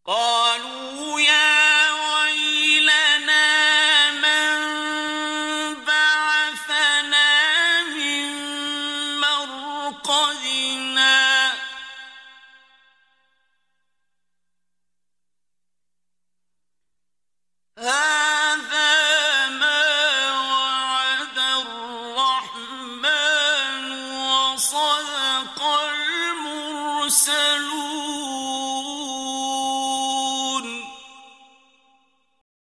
قالوا يا ويلنا من بعثنا من مرقدنا هذا ما وعد الرحمن وصدق المرسلون